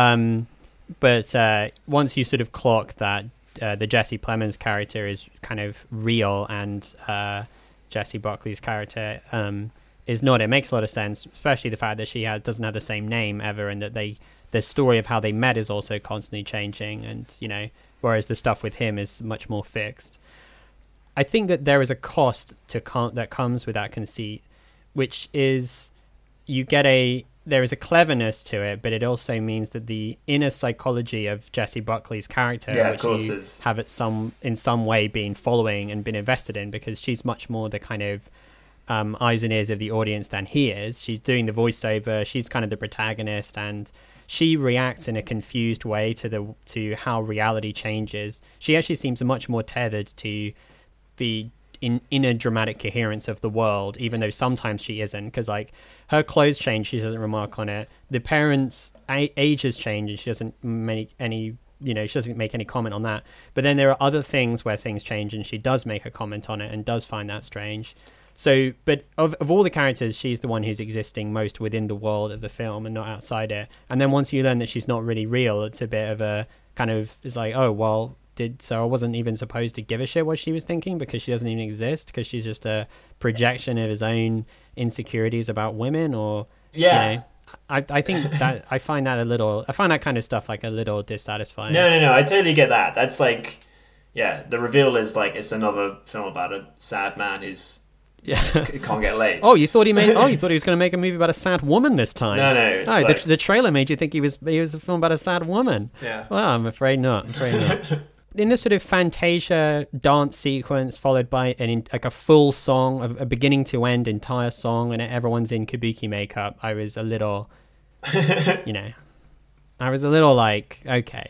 But once you sort of clock that the Jesse Plemons character is kind of real, and Jessie Buckley's character is not, it makes a lot of sense, especially the fact that she doesn't have the same name ever, and that the story of how they met is also constantly changing, and, you know, whereas the stuff with him is much more fixed. I think that there is a cost that comes with that conceit, which is there is a cleverness to it, but it also means that the inner psychology of Jessie Buckley's character, which you have in some way been following and been invested in, because she's much more the kind of eyes and ears of the audience than he is. She's doing the voiceover, she's kind of the protagonist, and she reacts in a confused way to how reality changes. She actually seems much more tethered to the inner dramatic coherence of the world, even though sometimes she isn't, because like her clothes change, she doesn't remark on it. The parents' ages change, and she doesn't make any comment on that. But then there are other things where things change, and she does make a comment on it and does find that strange. So, but of all the characters, she's the one who's existing most within the world of the film and not outside it. And then once you learn that she's not really real, it's a bit of a kind of, it's like, oh, well, so I wasn't even supposed to give a shit what she was thinking because she doesn't even exist, because she's just a projection of his own insecurities about women, or, yeah. You know, I think that I find that kind of stuff like a little dissatisfying. No, I totally get that. That's like, yeah, the reveal is like, it's another film about a sad man who's can't get laid. Oh, you thought he was going to make a movie about a sad woman this time? No. Like... the trailer made you think he was a film about a sad woman. Yeah. Well, I'm afraid not. In this sort of Fantasia dance sequence, followed by a full song, a beginning to end entire song, and everyone's in kabuki makeup, I was a little, like, okay.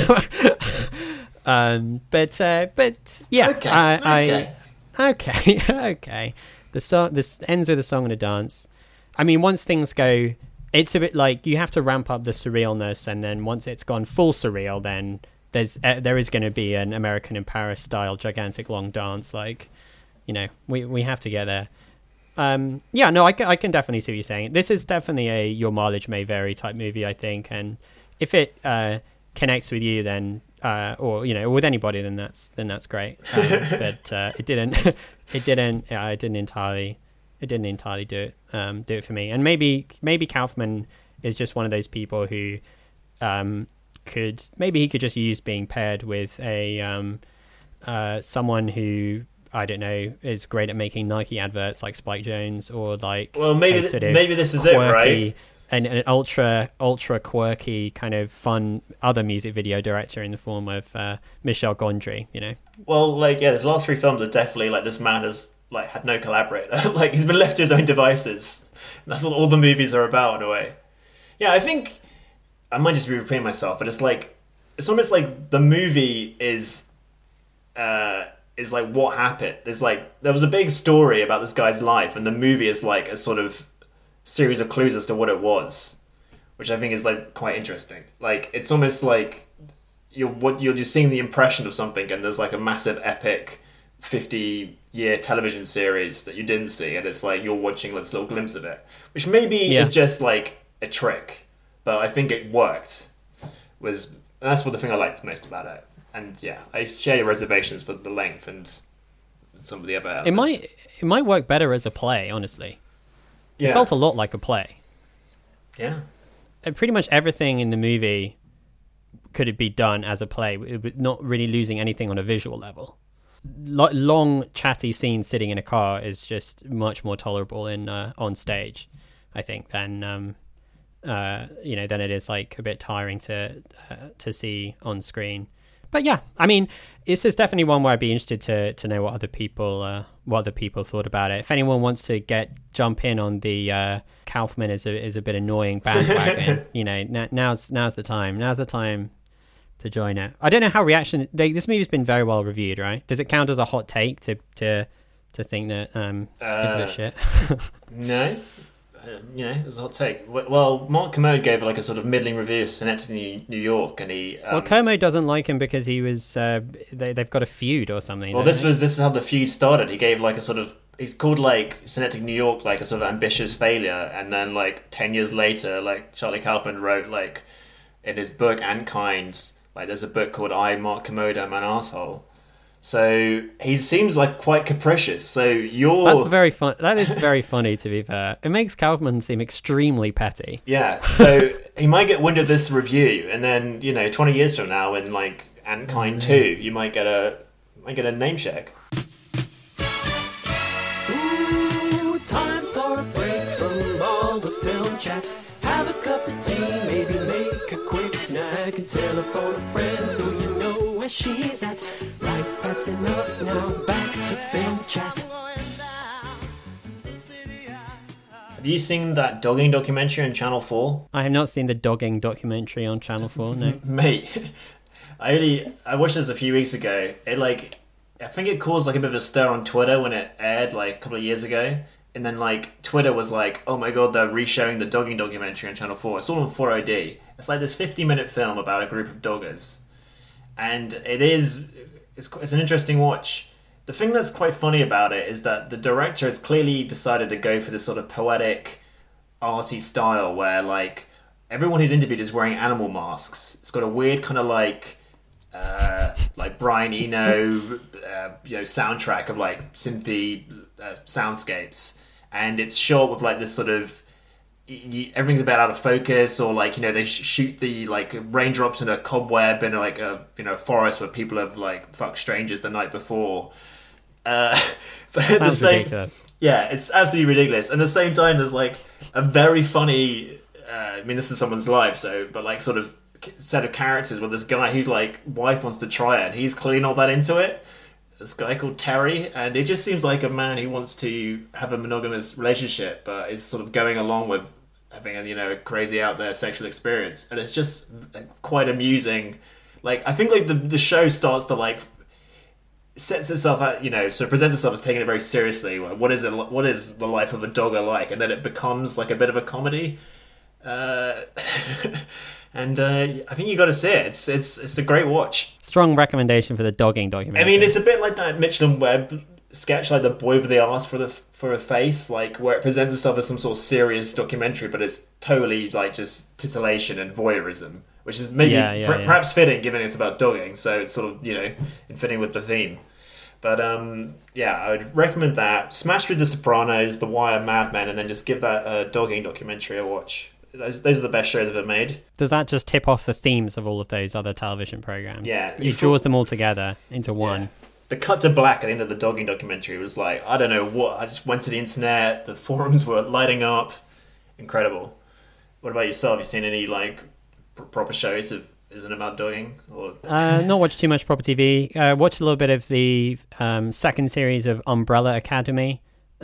But yeah, okay. This ends with a song and a dance. I mean, once things go, it's a bit like you have to ramp up the surrealness, and then once it's gone full surreal, then there is going to be an American in Paris style gigantic long dance. Like, we have to get there. I can definitely see what you're saying. This is definitely a your mileage may vary type movie, I think, and if it connects with you, then or with anybody, then that's great. But it didn't entirely do it for me. And maybe Kaufman is just one of those people who he could just use being paired with a someone who, I don't know, is great at making Nike adverts like Spike Jonze, or like, well, maybe this is it, right? An ultra quirky kind of fun other music video director in the form of Michel Gondry, Well, like, yeah, his last 3 films are definitely like, this man has like had no collaborator. Like, he's been left to his own devices. That's what all the movies are about, in a way. Yeah, I think I might just be repeating myself, but it's almost like the movie is like what happened. There was a big story about this guy's life, and the movie is like a sort of series of clues as to what it was, which I think is like quite interesting. Like, it's almost like you're just seeing the impression of something, and there's like a massive epic 50-year television series that you didn't see, and it's like you're watching this little glimpse of it, which maybe is just like a trick, but I think it worked. And that's what the thing I liked most about it. And yeah, I share your reservations for the length and some of the other elements. It might work better as a play, honestly. Yeah. It felt a lot like a play. Yeah. And pretty much everything in the movie could it be done as a play, not really losing anything on a visual level. Long, chatty scenes sitting in a car is just much more tolerable in on stage, I think, than than it is like a bit tiring to see on screen. But yeah, I mean, this is definitely one where I'd be interested to know what other people thought about it. If anyone wants to jump in on the Kaufman is a bit annoying bandwagon, now's the time. Now's the time to join it. I don't know how this movie's been very well reviewed, right? Does it count as a hot take to think that it's a bit shit? No. It was a hot take. Well, Mark Kermode gave like a sort of middling review of Synecdoche, New York, and he. Kermode doesn't like him because he was. They've got a feud or something. Well, this is how the feud started. He gave like a sort of. He's called like Synecdoche, New York, like a sort of ambitious failure, and then like 10 years later, like Charlie Kaufman wrote like in his book Antkind, like there's a book called I, Mark Kermode, I'm an Asshole. So he seems like quite capricious. So that's very fun. That is very funny, to be fair. It makes Kaufman seem extremely petty. Yeah. So he might get wind of this review, and then 20 years from now, in like Antkind 2, you might get a name check. Ooh, time for a break from all the film chat. Have a cup of tea, maybe make a quick snack, and telephone a friend so you know where she's at. Right, that's enough now, back to film chat. Have you seen that dogging documentary on Channel 4? I have not seen the dogging documentary on Channel 4, no. Mate, I watched this a few weeks ago. I think it caused like a bit of a stir on Twitter when it aired like a couple of years ago. And then like Twitter was like, oh my god, they're re-showing the dogging documentary on Channel 4. It's all on 4OD. It's like this 50-minute film about a group of doggers. And it's an interesting watch. the thing that's quite funny about it is that the director has clearly decided to go for this sort of poetic, arty style where, like, everyone who's interviewed is wearing animal masks. It's got a weird kind of like Brian Eno, soundtrack of like synthy soundscapes, and it's shot with like this sort of everything's a bit out of focus, or like they shoot the like raindrops in a cobweb in like a forest where people have like fucked strangers the night before. But at the same, ridiculous. Yeah, it's absolutely ridiculous. And at the same time, there's like a very funny. This is someone's life, but like sort of set of characters with this guy whose like wife wants to try it, and he's clearly not that into it. This guy called Terry, and it just seems like a man who wants to have a monogamous relationship, but is sort of going along with having a crazy out there sexual experience, and it's just quite amusing. Like, I think like the show starts to like sets itself out, so it presents itself as taking it very seriously. Like, what is the life of a dogger like, and then it becomes like a bit of a comedy. And I think you got to see it. It's a great watch. Strong recommendation for the dogging documentary. I mean, it's a bit like that Mitchell and Webb sketch, like the boy with the arse for a face, like where it presents itself as some sort of serious documentary, but it's totally like just titillation and voyeurism, which is maybe perhaps fitting given it's about dogging. So it's sort of in fitting with the theme. But I would recommend that. Smash through The Sopranos, The Wire, Mad Men, and then just give that dogging documentary a watch. Those are the best shows ever made. Does that just tip off the themes of all of those other television programs? Yeah. It draws them all together into one. Yeah. The cut to black at the end of the dogging documentary was like, I don't know what. I just went to the internet. The forums were lighting up. Incredible. What about yourself? You seen any like proper shows that isn't about dogging? Or not watched too much proper TV. Watched a little bit of the second series of Umbrella Academy.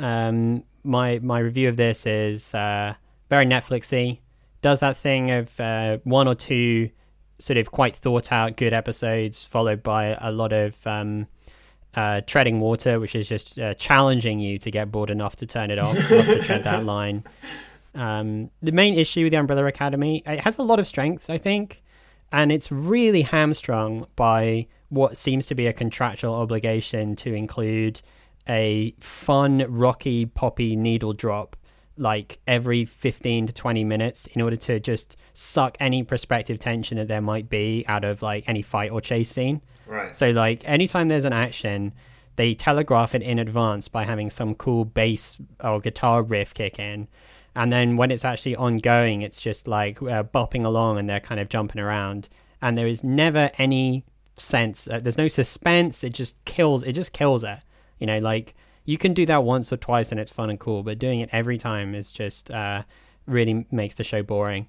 My review of this is very Netflixy. Does that thing of one or two sort of quite thought out good episodes followed by a lot of treading water, which is just challenging you to get bored enough to turn it off, enough to tread that line. The main issue with the Umbrella Academy, it has a lot of strengths, I think, and it's really hamstrung by what seems to be a contractual obligation to include a fun, rocky, poppy needle drop like every 15 to 20 minutes in order to just suck any prospective tension that there might be out of like any fight or chase scene. Right. So like anytime there's an action, they telegraph it in advance by having some cool bass or guitar riff kick in. And then when it's actually ongoing, it's just like bopping along and they're kind of jumping around. And there is never any sense. There's no suspense. It just kills it. Like you can do that once or twice and it's fun and cool, but doing it every time is just really makes the show boring.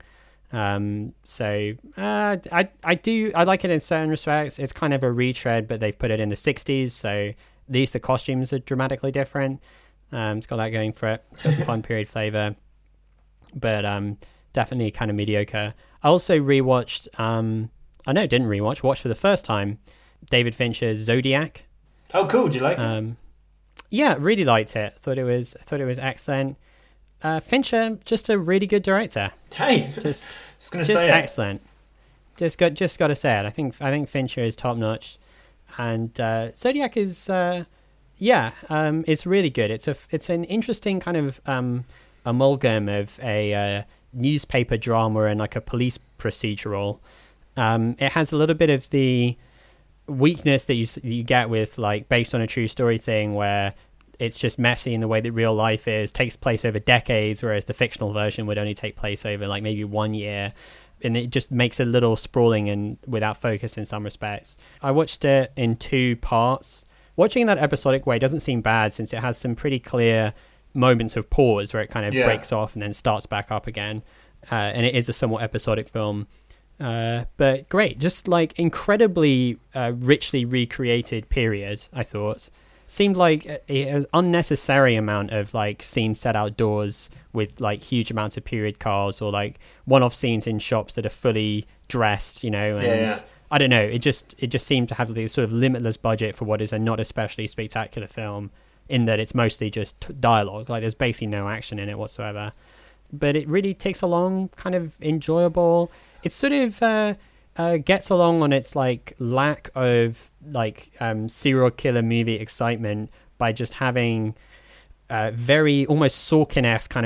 So I like it in certain respects. It's kind of a retread, but they've put it in the 60s, so at least the costumes are dramatically different. It's got that going for it. It's got some fun period flavor, but definitely kind of mediocre. I also rewatched, watched for the first time, David Fincher's Zodiac. Oh, cool! Do you like it? Yeah, really liked it. Thought it was excellent. Fincher, just a really good director. Hey, just say excellent. Just got to say it. I think Fincher is top notch, and Zodiac is it's really good. It's an interesting kind of amalgam of a newspaper drama and like a police procedural. It has a little bit of the weakness that you get with like based on a true story thing where it's just messy in the way that real life takes place over decades, whereas the fictional version would only take place over like maybe 1 year, and it just makes it a little sprawling and without focus in some respects. I watched it in 2 parts. Watching in that episodic way doesn't seem bad since it has some pretty clear moments of pause where it kind of breaks off and then starts back up again, and it is a somewhat episodic film. But great, just like incredibly richly recreated period, I thought. Seemed like an unnecessary amount of like scenes set outdoors with like huge amounts of period cars or like one-off scenes in shops that are fully dressed, and I don't know, it just seemed to have this sort of limitless budget for what is a not especially spectacular film, in that it's mostly just dialogue. Like there's basically no action in it whatsoever, but it really takes along kind of enjoyable. It's sort of gets along on its like lack of like serial killer movie excitement by just having very almost Sorkin-esque kind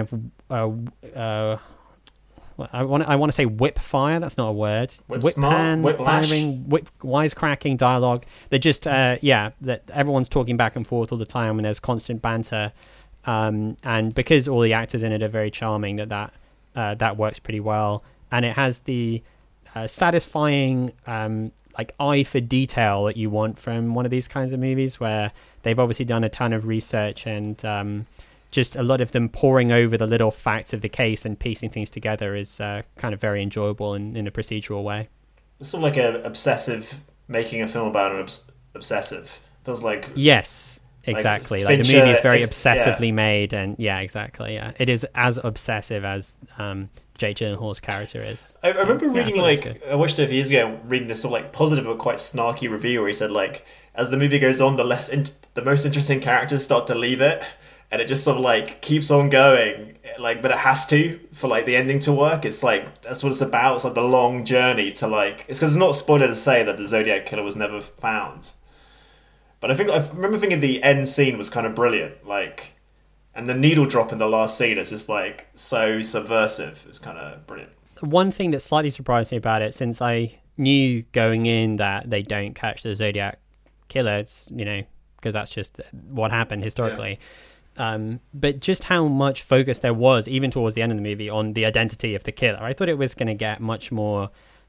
of I want to say whip fire. That's not a word. Whip pan firing, wisecracking dialogue. They're just that everyone's talking back and forth all the time, and there's constant banter. And because all the actors in it are very charming, that works pretty well. And it has the satisfying like eye for detail that you want from one of these kinds of movies, where they've obviously done a ton of research and just a lot of them poring over the little facts of the case and piecing things together is kind of very enjoyable in a procedural way. It's sort of like an obsessive making a film about an obsessive. Feels like yes, exactly. Like the movie is very obsessively made, and exactly. Yeah, it is as obsessive as Jake Gyllenhaal's character is. I remember reading I watched it a few years ago, reading this sort of like positive but quite snarky review where he said like as the movie goes on, the most interesting characters start to leave it. And it just sort of like keeps on going, like, but it has to for like the ending to work. It's like that's what it's about. It's like the long journey to like. It's because it's not a spoiler to say that the Zodiac killer was never found. But I remember thinking the end scene was kind of brilliant, like, and the needle drop in the last scene is just like so subversive. It's kind of brilliant. One thing that slightly surprised me about it, since I knew going in that they don't catch the Zodiac killer, it's because that's just what happened historically. Yeah. But just how much focus there was, even towards the end of the movie, on the identity of the killer. I thought it was going to get much more,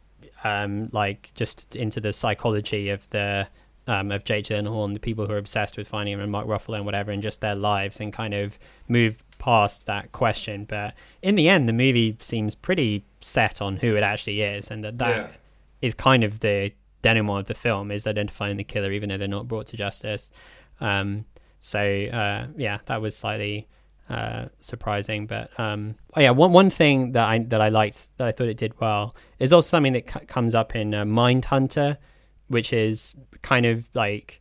like just into the psychology of the of Jake Gyllenhaal and the people who are obsessed with finding him, and Mark Ruffalo and whatever, and just their lives, and kind of move past that question. But in the end, the movie seems pretty set on who it actually is, and that is kind of the denouement of the film, is identifying the killer, even though they're not brought to justice. So that was slightly surprising. But one thing that I liked, that I thought it did well, is also something that comes up in Mindhunter, which is kind of like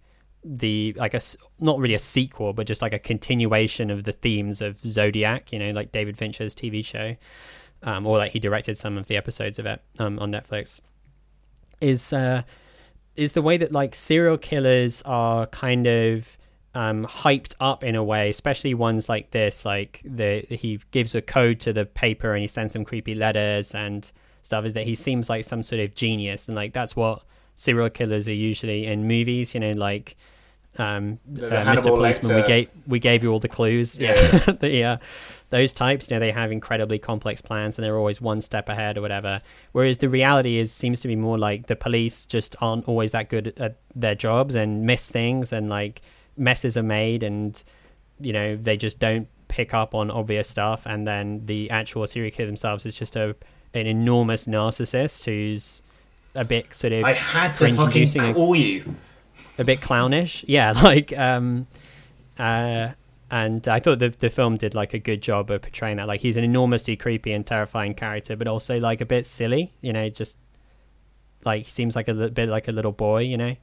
not really a sequel, but just like a continuation of the themes of Zodiac. Like David Fincher's TV show, or like he directed some of the episodes of it on Netflix. Is the way that like serial killers are kind of hyped up in a way, especially ones like this, like he gives a code to the paper and he sends them creepy letters and stuff, is that he seems like some sort of genius, and like that's what serial killers are usually in movies, like Mr. Policeman, we gave you all the clues. Those types, they have incredibly complex plans and they're always one step ahead or whatever, whereas the reality seems to be more like the police just aren't always that good at their jobs and miss things, and like messes are made, and they just don't pick up on obvious stuff, and then the actual serial killer themselves is just an enormous narcissist who's a bit sort of I had to fucking call you a bit clownish, and I thought the film did like a good job of portraying that. Like he's an enormously creepy and terrifying character, but also like a bit silly, just like he seems like a bit like a little boy,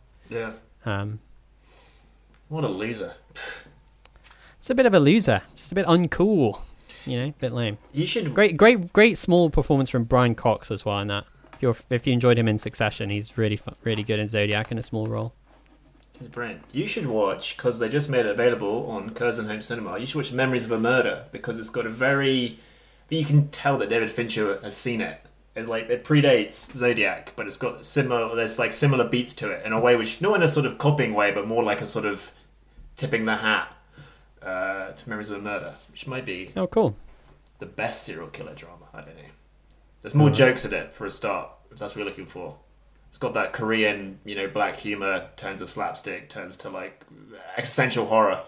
What a loser. It's a bit of a loser. Just a bit uncool. A bit lame. You should... Great small performance from Brian Cox as well in that. If you enjoyed him in Succession, he's really good in Zodiac in a small role. He's brilliant. You should watch, because they just made it available on Curzon Home Cinema, you should watch Memories of a Murder, because it's got a very... You can tell that David Fincher has seen it. It's like, it predates Zodiac, but it's got similar beats to it in a way which, not in a sort of copying way, but more like a sort of tipping the hat to Memories of a Murder, which might be the best serial killer drama. I don't know. There's more jokes in it for a start, if that's what you're looking for. It's got that Korean, black humor, turns to slapstick, turns to like existential horror.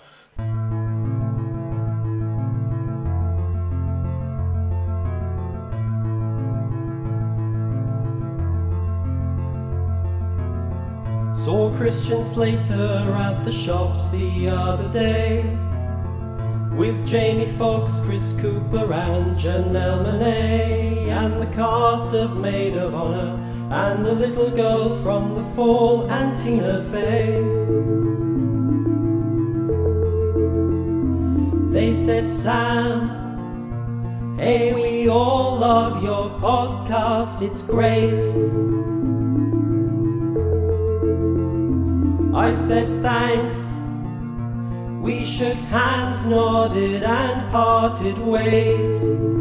Saw Christian Slater at the shops the other day, with Jamie Foxx, Chris Cooper and Janelle Monáe, and the cast of Maid of Honor, and the little girl from The Fall, and Tina Fey. They said, Sam, hey, we all love your podcast, it's great. I said thanks. We shook hands, nodded and parted ways.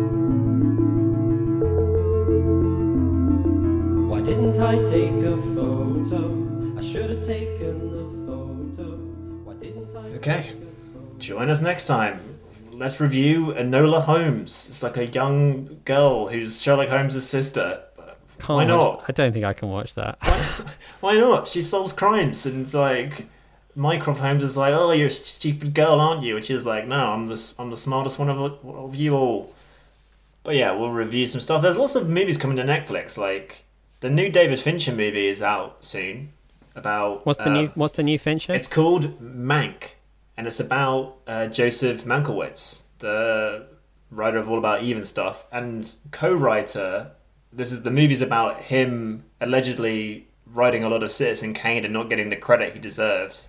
Why didn't I take a photo? I should have taken the photo. Why didn't I? Okay, join us next time. Let's review Enola Holmes. It's like a young girl who's Sherlock Holmes' sister. Why not? I don't think I can watch that. Why not? She solves crimes, and it's like Mycroft Holmes is like, "Oh, you're a stupid girl, aren't you?" And she's like, "No, I'm the smartest one of you all." But yeah, we'll review some stuff. There's lots of movies coming to Netflix. Like the new David Fincher movie is out soon. About what's the new Fincher? It's called Mank, and it's about Joseph Mankiewicz, the writer of All About Eve and stuff, and co-writer. The movie's about him allegedly writing a lot of Citizen Kane and not getting the credit he deserved.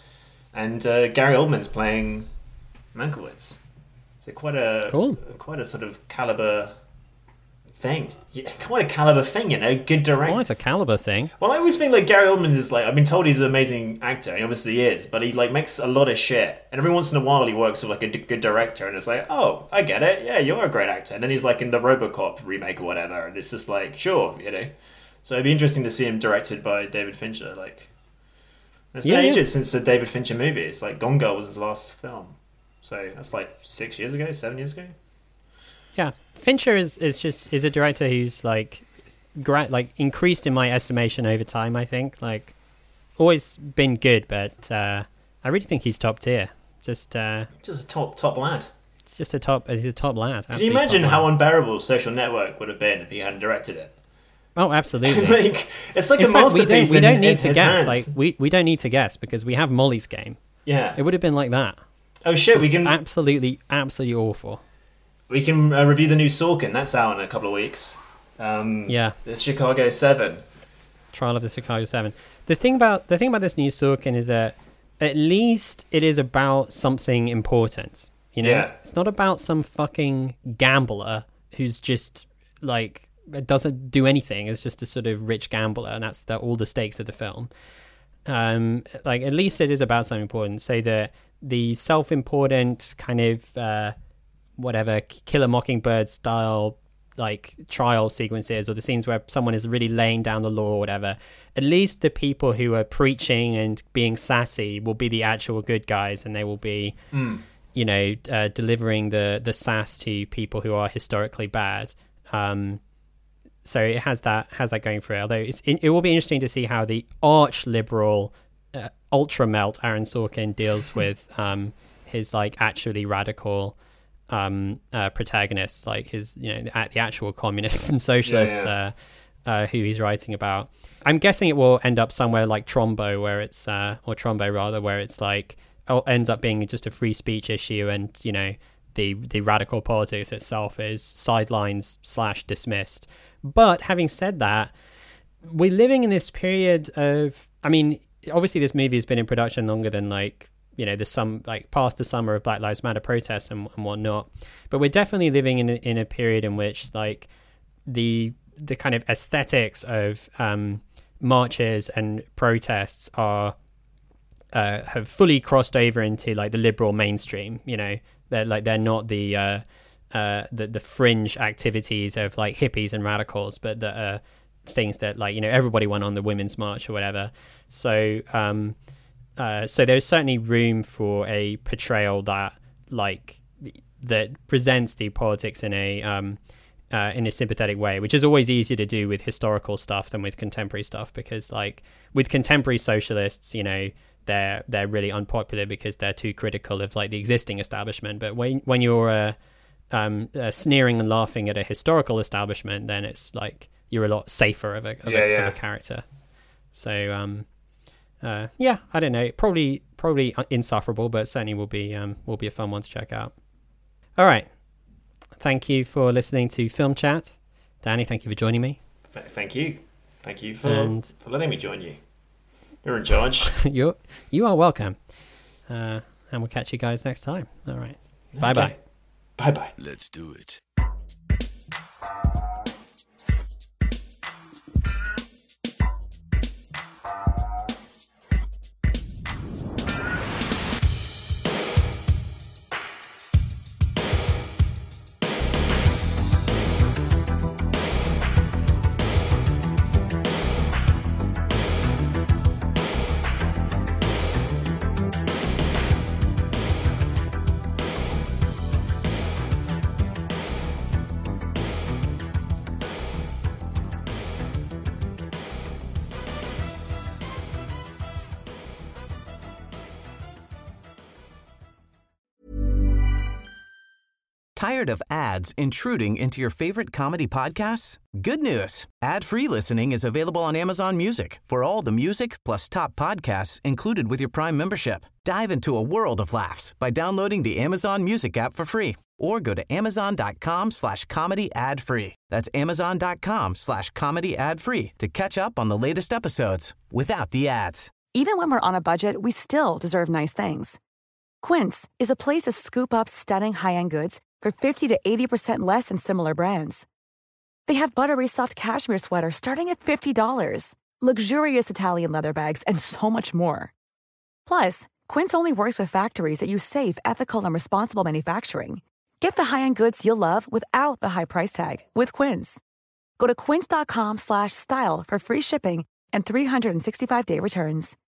And Gary Oldman's playing Mankiewicz. So quite a sort of caliber thing. Yeah, quite a caliber thing, good director. Quite a caliber thing. Well, I always think like Gary Oldman is like, I've been told he's an amazing actor, and he obviously is, but he like makes a lot of shit. And every once in a while he works with like a good director, and it's like, oh, I get it. Yeah, you're a great actor. And then he's like in the RoboCop remake or whatever, and it's just like, sure, So it'd be interesting to see him directed by David Fincher. Like, it's been ages since a David Fincher movie. It's like Gone Girl was his last film, so that's like 7 years ago. Yeah, Fincher is a director who's like increased in my estimation over time. I think like always been good, but I really think he's top tier. Just a top lad. He's a top lad. Can you imagine how unbearable Social Network would have been if he hadn't directed it? Oh, absolutely. It's like a masterpiece. We don't need to hands. guess. Like we don't need to guess because we have Molly's Game. Yeah, it would have been like that. Oh shit, we can absolutely awful. We can review the new Sorkin. That's out in a couple of weeks. The Chicago 7. Trial of the Chicago 7. The thing about this new Sorkin is that at least it is about something important. Yeah. It's not about some fucking gambler who's just like doesn't do anything. It's just a sort of rich gambler, and that's all the stakes of the film. Like at least it is about something important. So the self-important kind of whatever Killer Mockingbird style like trial sequences, or the scenes where someone is really laying down the law or whatever, at least the people who are preaching and being sassy will be the actual good guys, and they will be delivering the sass to people who are historically bad. So it has that going for it. Although it will be interesting to see how the arch liberal ultra melt Aaron Sorkin deals with his like actually radical protagonists, like his the actual communists and socialists who he's writing about. I'm guessing it will end up somewhere like Trumbo, where it's where it's like ends up being just a free speech issue, and the radical politics itself is sidelines / dismissed. But having said that, we're living in this period of, I mean, obviously this movie has been in production longer than past the summer of Black Lives Matter protests and whatnot. But we're definitely living in a period in which like the kind of aesthetics of marches and protests are have fully crossed over into like the liberal mainstream. They're not the fringe activities of like hippies and radicals, but the things that like everybody went on the Women's March or whatever. So so there's certainly room for a portrayal that presents the politics in a sympathetic way, which is always easier to do with historical stuff than with contemporary stuff, because like with contemporary socialists, they're really unpopular because they're too critical of like the existing establishment. But when you're sneering and laughing at a historical establishment, then it's like you're a lot safer of a character. So I don't know, probably insufferable, but certainly will be a fun one to check out. All right, thank you for listening to Film Chat. Danny, thank you for joining me. Thank you for letting me join you. You're in charge. You are welcome. And we'll catch you guys next time. All right. Okay. Bye-bye. Bye-bye. Let's do it. Tired of ads intruding into your favorite comedy podcasts? Good news. Ad-free listening is available on Amazon Music for all the music plus top podcasts included with your Prime membership. Dive into a world of laughs by downloading the Amazon Music app for free or go to amazon.com/comedy ad-free. That's amazon.com/comedy ad-free to catch up on the latest episodes without the ads. Even when we're on a budget, we still deserve nice things. Quince is a place to scoop up stunning high-end goods for 50 to 80% less than similar brands. They have buttery soft cashmere sweaters starting at $50, luxurious Italian leather bags, and so much more. Plus, Quince only works with factories that use safe, ethical, and responsible manufacturing. Get the high-end goods you'll love without the high price tag with Quince. Go to quince.com/style for free shipping and 365-day returns.